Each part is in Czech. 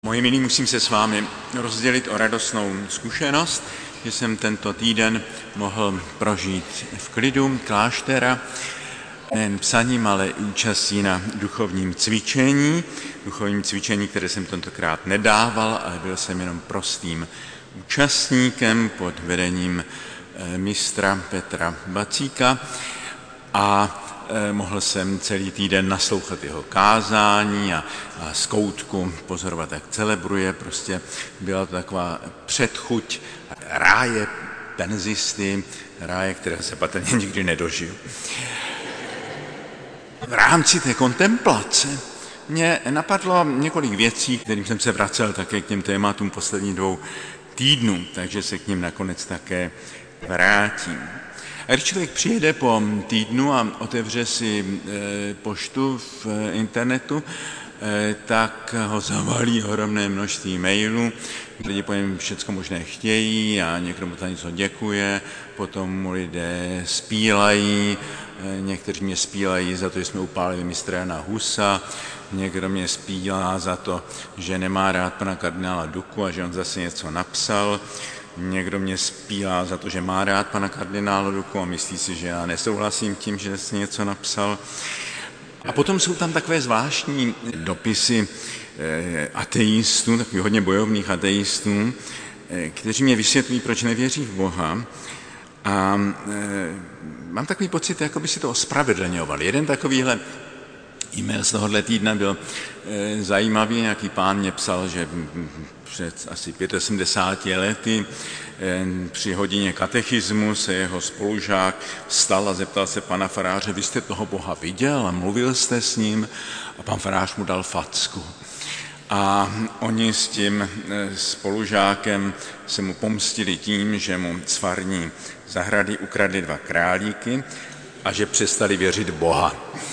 Moji milí, musím se s vámi rozdělit o radostnou zkušenost, že jsem tento týden mohl prožít v klidu kláštera, nejen psaním, ale i účastí na duchovním cvičení, které jsem tentokrát nedával, ale byl jsem jenom prostým účastníkem pod vedením mistra Petra Bacíka a mohl jsem celý týden naslouchat jeho kázání a z koutku pozorovat, jak celebruje. Prostě byla to taková předchuť ráje penzisty, ráje, které se patrně nikdy nedožiju. V rámci té kontemplace mě napadlo několik věcí, kterým jsem se vracel také k těm tématům posledních 2 týdnů, takže se k nim nakonec také vrátím. A když člověk přijede po týdnu a otevře si poštu v internetu, tak ho zavalí ohromné množství mailů. Lidi po něm všecko možné chtějí a někdo mu za něco děkuje, potom mu lidé spílají, někteří mě spílají za to, že jsme upálili mistra Jana Husa, někdo mě spílá za to, že nemá rád pana kardinála Duku a že on zase něco napsal, někdo mě spílá za to, že má rád pana kardinála Duku a myslí si, že já nesouhlasím tím, že jsi něco napsal. A potom jsou tam takové zvláštní dopisy ateistů, takových hodně bojovných ateistů, kteří mě vysvětlují, proč nevěří v Boha. A mám takový pocit, jako by si to ospravedlňovali. Jeden takovýhle e-mail z tohohle týdne byl zajímavý. Nějaký pán mě psal, že před asi 75 lety při hodině katechismu se jeho spolužák vstal a zeptal se pana faráře, vy jste toho Boha viděl a mluvil jste s ním? A pan farář mu dal facku. A oni s tím spolužákem se mu pomstili tím, že mu z farní zahrady ukradli 2 králíky a že přestali věřit Boha.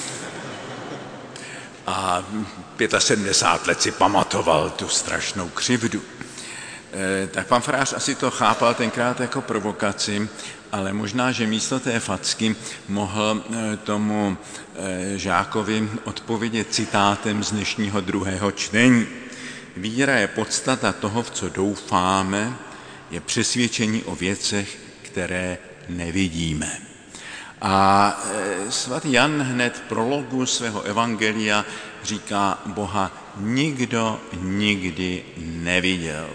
A 75 let si pamatoval tu strašnou křivdu. Tak pan farář asi to chápal tenkrát jako provokaci, ale možná, že místo té facky mohl tomu žákovi odpovědět citátem z dnešního 2. čtení. Víra je podstata toho, v co doufáme, je přesvědčení o věcech, které nevidíme. A svatý Jan hned v prologu svého evangelia říká, Boha nikdo nikdy neviděl.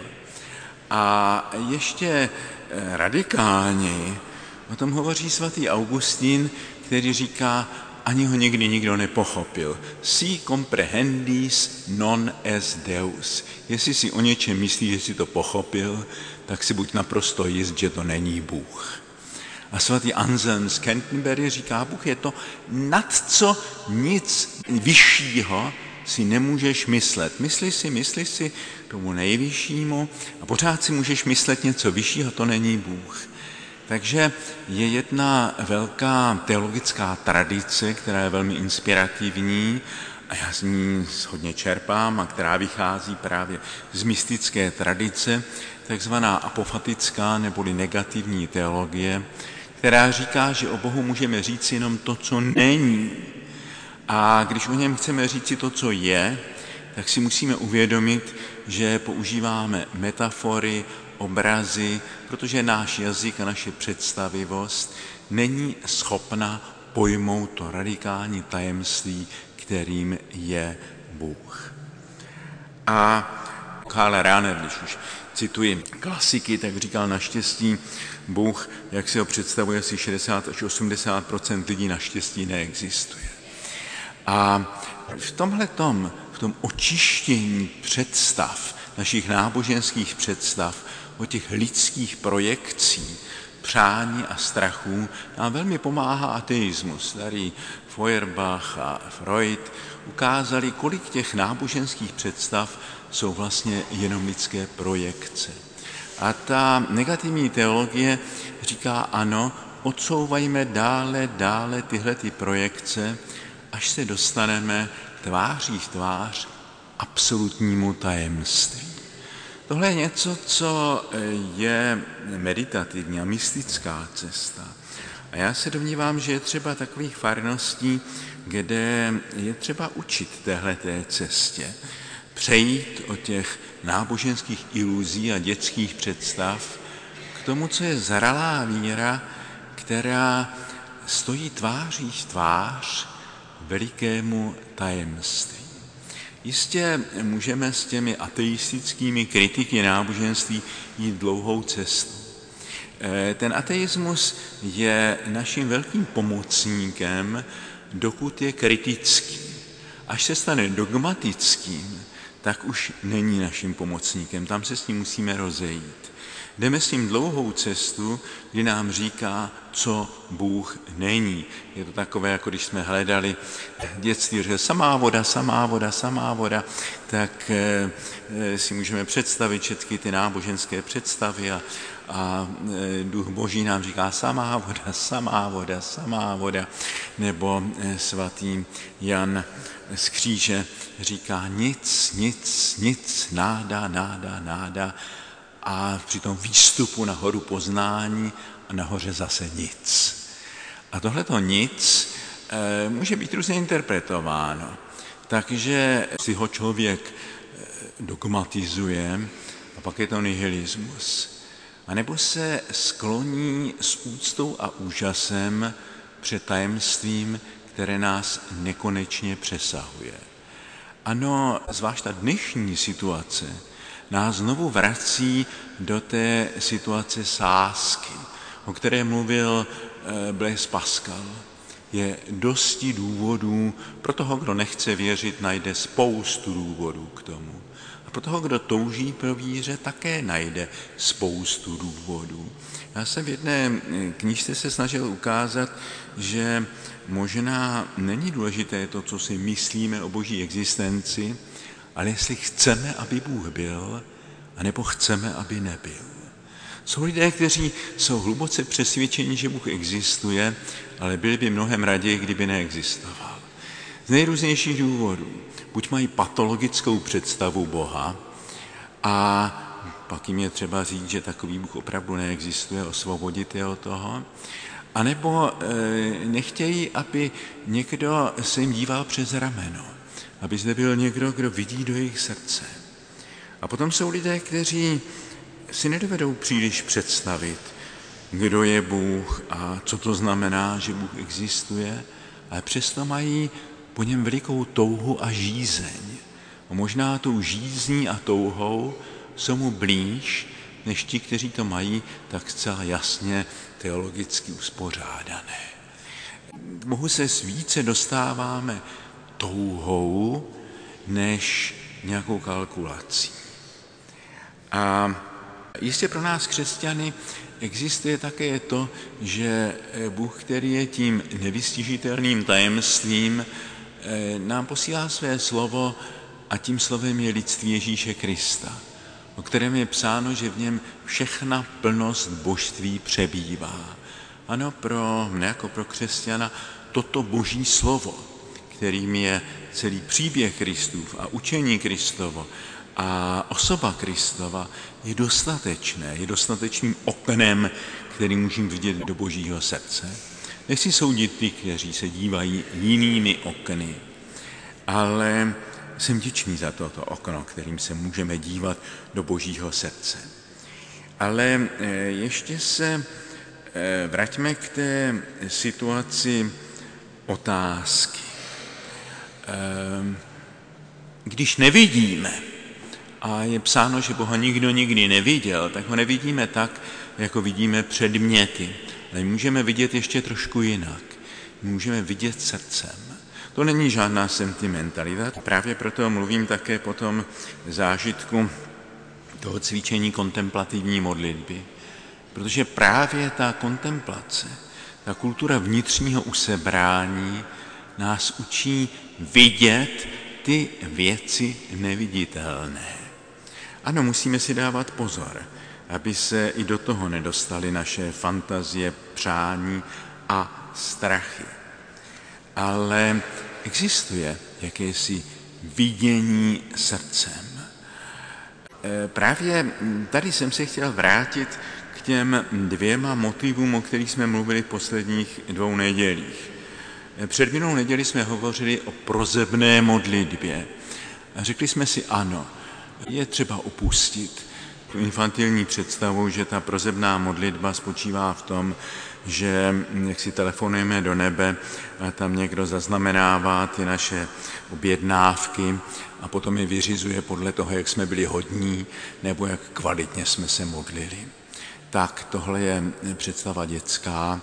A ještě radikálněji o tom hovoří svatý Augustín, který říká, ani ho nikdy nikdo nepochopil. Si comprehendis non est Deus. Jestli si o něčem myslíš, že si to pochopil, tak si buď naprosto jist, že to není Bůh. A svatý Anselm z Canterbury říká, Bůh je to, nad co nic vyššího si nemůžeš myslet. Mysli si tomu nejvyššímu a pořád si můžeš myslet něco vyššího, to není Bůh. Takže je jedna velká teologická tradice, která je velmi inspirativní a já z ní hodně čerpám a která vychází právě z mystické tradice, takzvaná apofatická neboli negativní teologie, která říká, že o Bohu můžeme říct jenom to, co není. A když o něm chceme říct to, co je, tak si musíme uvědomit, že používáme metafory, obrazy, protože náš jazyk a naše představivost není schopna pojmout to radikální tajemství, kterým je Bůh. A Karl Rahner, když už cituji klasiky, tak říkal, naštěstí Bůh, jak si ho představuje, asi 60 až 80% lidí naštěstí neexistuje. A v tomhletom, v tom očištění představ, našich náboženských představ, o těch lidských projekcí, přání a strachů, nám velmi pomáhá ateismus. Tady Feuerbach a Freud ukázali, kolik těch náboženských představ jsou vlastně jenom lidské projekce. A ta negativní teologie říká, ano, odsouvajme dále tyhle projekce, až se dostaneme tváří v tvář absolutnímu tajemství. Tohle je něco, co je meditativní a mystická cesta. A já se domnívám, že je třeba takových farností, kde je třeba učit téhleté cestě. přejít od těch náboženských iluzí a dětských představ k tomu, co je zralá víra, která stojí tváří v tvář velikému tajemství. Jistě můžeme s těmi ateistickými kritiky náboženství jít dlouhou cestu. Ten ateismus je naším velkým pomocníkem, dokud je kritický. Až se stane dogmatickým, tak už není naším pomocníkem. Tam se s ním musíme rozejít. Jdeme s ním dlouhou cestu, kdy nám říká, co Bůh není. Je to takové, jako když jsme hledali v dětství, že samá voda, samá voda, samá voda, tak si můžeme představit všechny ty náboženské představy a Duch Boží nám říká samá voda, samá voda, samá voda. Nebo svatý Jan z kříže říká nic, nic, nic, náda, náda, náda. A při tom výstupu na horu poznání a nahoře zase nic. A tohleto nic může být různě interpretováno. Takže si ho člověk dogmatizuje a pak je to nihilismus. A nebo se skloní s úctou a úžasem před tajemstvím, které nás nekonečně přesahuje. Ano, zvlášť ta dnešní situace nás znovu vrací do té situace sázky, o které mluvil Blaise Pascal. Je dosti důvodů, pro toho, kdo nechce věřit, najde spoustu důvodů k tomu. A pro toho, kdo touží pro víře, také najde spoustu důvodů. Já jsem v jedné knížce se snažil ukázat, že možná není důležité to, co si myslíme o boží existenci, ale jestli chceme, aby Bůh byl, anebo chceme, aby nebyl. Jsou lidé, kteří jsou hluboce přesvědčeni, že Bůh existuje, ale byli by mnohem raději, kdyby neexistoval. Z nejrůznějších důvodů. Buď mají patologickou představu Boha a pak jim je třeba říct, že takový Bůh opravdu neexistuje, osvobodit je od toho, anebo nechtějí, aby někdo se jim díval přes rameno, aby zde byl někdo, kdo vidí do jejich srdce. A potom jsou lidé, kteří si nedovedou příliš představit, kdo je Bůh a co to znamená, že Bůh existuje, ale přesto mají po něm velikou touhu a žízeň. A možná tou žízní a touhou jsou mu blíž, než ti, kteří to mají tak zcela jasně teologicky uspořádané. K Bohu se více dostáváme touhou, než nějakou kalkulací. A jistě pro nás křesťany existuje také to, že Bůh, který je tím nevystižitelným tajemstvím, nám posílá své slovo a tím slovem je lidství Ježíše Krista, o kterém je psáno, že v něm všechna plnost božství přebývá. Ano, pro mne jako pro křesťana toto boží slovo, kterým je celý příběh Kristův a učení Kristovo a osoba Kristova, je dostatečné, je dostatečným oknem, který můžeme vidět do božího srdce. Nechci soudit ty, kteří se dívají jinými okny, ale jsem vděčný za toto okno, kterým se můžeme dívat do božího srdce. Ale ještě se vraťme k té situaci otázky. Když nevidíme, a je psáno, že Boha nikdo nikdy neviděl, tak ho nevidíme tak, jako vidíme předměty. Ale můžeme vidět ještě trošku jinak. Můžeme vidět srdcem. To není žádná sentimentalita. Právě proto mluvím také po tom zážitku toho cvičení kontemplativní modlitby. Protože právě ta kontemplace, ta kultura vnitřního usebrání nás učí vidět ty věci neviditelné. Ano, musíme si dávat pozor, aby se i do toho nedostaly naše fantazie, přání a strachy. Ale existuje jakési vidění srdcem. Právě tady jsem se chtěl vrátit k těm dvěma motivům, o kterých jsme mluvili v posledních 2 nedělích. Před minulou neděli jsme hovořili o prozebné modlitbě A řekli jsme si ano, je třeba opustit tu infantilní představu, že ta prosebná modlitba spočívá v tom, že jak si telefonujeme do nebe a tam někdo zaznamenává ty naše objednávky a potom je vyřizuje podle toho, jak jsme byli hodní nebo jak kvalitně jsme se modlili. Tak tohle je představa dětská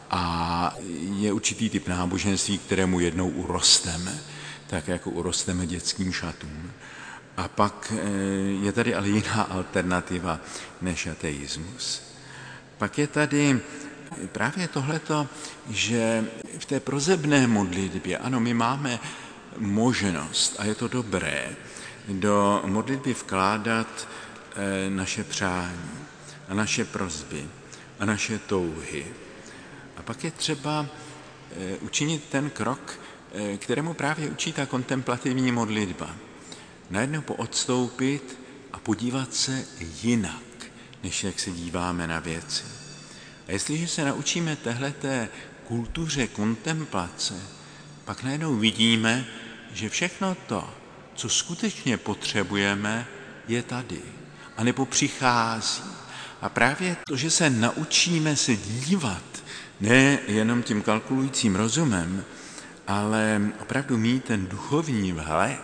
a je určitý typ náboženství, kterému jednou urosteme, tak jako urosteme dětským šatům. A pak je tady ale jiná alternativa než ateismus. Pak je tady právě tohleto, že v té prosebné modlitbě, ano, my máme možnost, a je to dobré, do modlitby vkládat naše přání a naše prosby a naše touhy. A pak je třeba učinit ten krok, kterému právě učí ta kontemplativní modlitba. Najednou poodstoupit a podívat se jinak, než jak se díváme na věci. A jestliže se naučíme téhleté kultuře kontemplace, pak najednou vidíme, že všechno to, co skutečně potřebujeme, je tady. A nebo přichází. A právě to, že se naučíme se dívat, ne jenom tím kalkulujícím rozumem, ale opravdu mít ten duchovní vhled,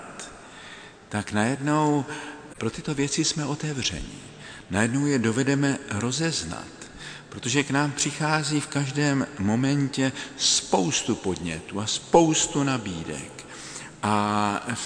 tak najednou pro tyto věci jsme otevření. Najednou je dovedeme rozeznat, protože k nám přichází v každém momentě spoustu podnětů a spoustu nabídek. A v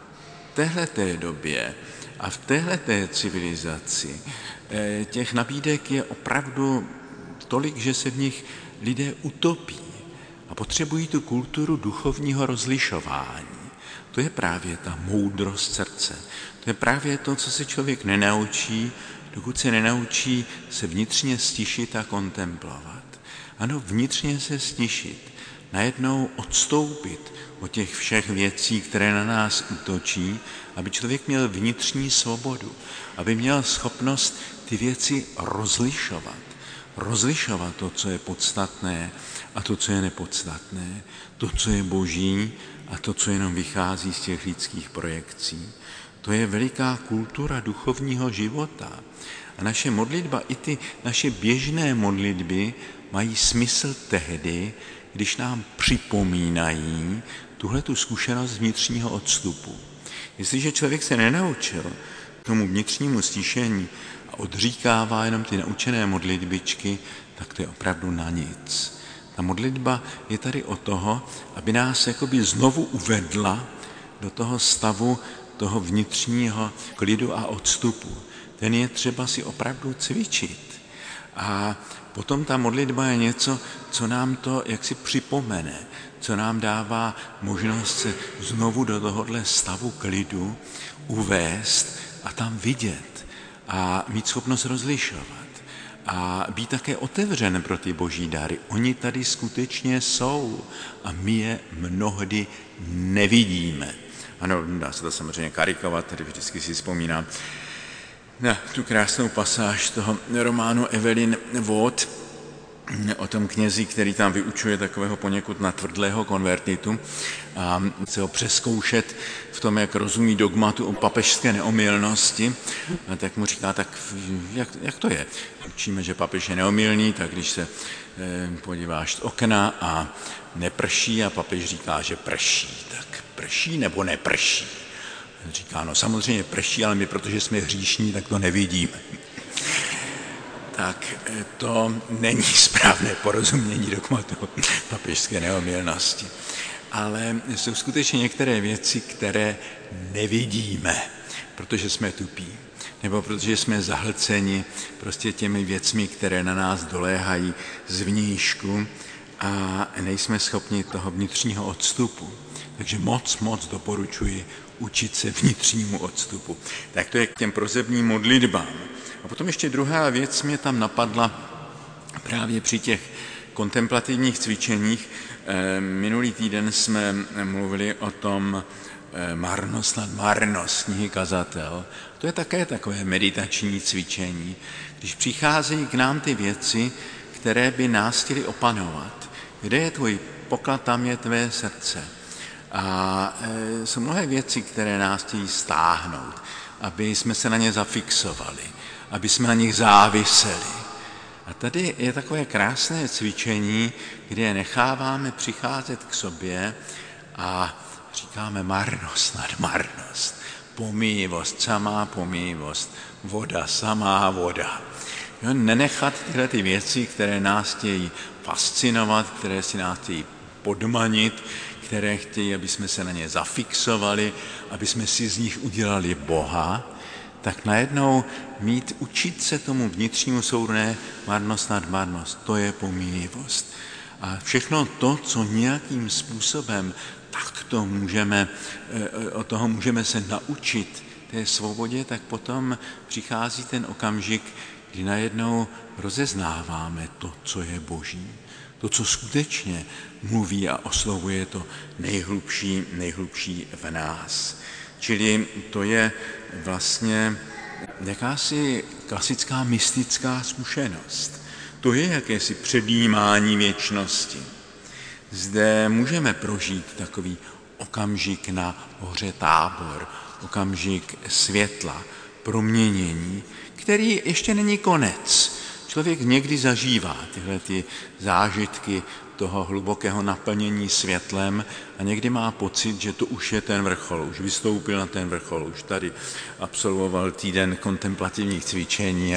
téhleté době a v téhleté civilizaci těch nabídek je opravdu tolik, že se v nich lidé utopí a potřebují tu kulturu duchovního rozlišování. To je právě ta moudrost srdce. To je právě to, co se člověk nenaučí, dokud se nenaučí se vnitřně stišit a kontemplovat. Ano, vnitřně se stišit, najednou odstoupit od těch všech věcí, které na nás útočí, aby člověk měl vnitřní svobodu, aby měl schopnost ty věci rozlišovat. Rozlišovat to, co je podstatné a to, co je nepodstatné, to, co je boží a to, co jenom vychází z těch lidských projekcí. To je veliká kultura duchovního života. A naše modlitba, i ty naše běžné modlitby mají smysl tehdy, když nám připomínají tuhletu zkušenost vnitřního odstupu. Jestliže člověk se nenaučil tomu vnitřnímu stišení a odříkává jenom ty naučené modlitbičky, tak to je opravdu na nic. Ta modlitba je tady o toho, aby nás jakoby znovu uvedla do toho stavu toho vnitřního klidu a odstupu. Ten je třeba si opravdu cvičit. A potom ta modlitba je něco, co nám to jaksi připomene, co nám dává možnost se znovu do tohohle stavu klidu uvést a tam vidět a mít schopnost rozlišovat. A být také otevřen pro ty boží dary. Oni tady skutečně jsou a my je mnohdy nevidíme. Ano, dá se to samozřejmě karikovat, tady vždycky si vzpomínám na tu krásnou pasáž toho románu Evelyn Waugh o tom knězi, který tam vyučuje takového poněkud natvrdlého konvertitu a chce ho přezkoušet v tom, jak rozumí dogmatu o papežské neomylnosti. A tak mu říká, tak jak to je? Učíme, že papež je neomylný, tak když se podíváš z okna a neprší a papež říká, že prší, tak prší nebo neprší? Říká, no samozřejmě prší, ale my, protože jsme hříšní, tak to nevidíme. Tak to není správné porozumění dogmatu papežské neomylnosti. Ale jsou skutečně některé věci, které nevidíme, protože jsme tupí, nebo protože jsme zahlceni prostě těmi věcmi, které na nás doléhají zvnějšku a nejsme schopni toho vnitřního odstupu. Takže moc doporučuji učit se vnitřnímu odstupu. Tak to je k těm prosebním modlitbám. A potom ještě druhá věc mě tam napadla právě při těch kontemplativních cvičeních. Minulý týden jsme mluvili o tom marnost nad marnost knihy Kazatel. To je také takové meditační cvičení, když přicházejí k nám ty věci, které by nás chtěly opanovat. Kde je tvůj poklad, tam je tvé srdce. A jsou mnohé věci, které nás chtějí stáhnout, aby jsme se na ně zafixovali, aby jsme na nich záviseli. A tady je takové krásné cvičení, kde je necháváme přicházet k sobě a říkáme marnost nad marnost, pomíjivost, samá pomíjivost, voda, samá voda. Jo, nenechat tyhle ty věci, které nás chtějí fascinovat, které si nás chtějí podmanit, které chtějí, aby jsme se na ně zafixovali, aby jsme si z nich udělali Boha, tak najednou učit se tomu vnitřnímu soudu, ne marnost nad marnost, to je pomíjivost. A všechno to, co nějakým způsobem takto od toho můžeme se naučit té svobodě, tak potom přichází ten okamžik, kdy najednou rozeznáváme to, co je Boží. To, co skutečně mluví a oslovuje to nejhlubší v nás. Čili to je vlastně jakási klasická mystická zkušenost. To je jakési předjímání věčnosti. Zde můžeme prožít takový okamžik na hoře Tábor, okamžik světla, proměnění, který ještě není konec. Člověk někdy zažívá tyhle ty zážitky toho hlubokého naplnění světlem a někdy má pocit, že to už je ten vrchol, už vystoupil na ten vrchol, už tady absolvoval týden kontemplativních cvičení a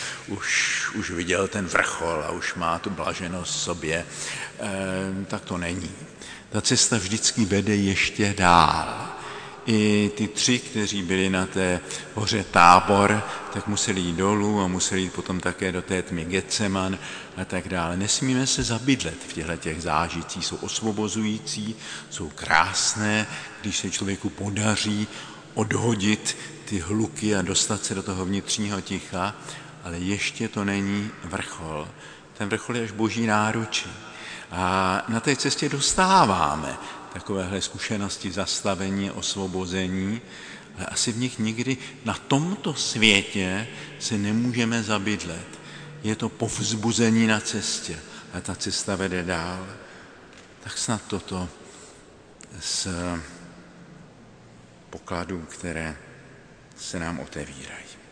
už viděl ten vrchol a už má tu blaženost v sobě. Tak to není. Ta cesta vždycky vede ještě dál. I ty 3, kteří byli na té hoře Tábor, tak museli jít dolů a museli jít potom také do té tmy Getseman a tak dále. Nesmíme se zabydlet v těchto zážitcích, jsou osvobozující, jsou krásné, když se člověku podaří odhodit ty hluky a dostat se do toho vnitřního ticha, ale ještě to není vrchol. Ten vrchol je až Boží náručí. A na té cestě dostáváme takovéhle zkušenosti zastavení, osvobození, ale asi v nich nikdy na tomto světě se nemůžeme zabydlet. Je to povzbuzení na cestě a ta cesta vede dál. Tak snad toto z pokladů, které se nám otevírají.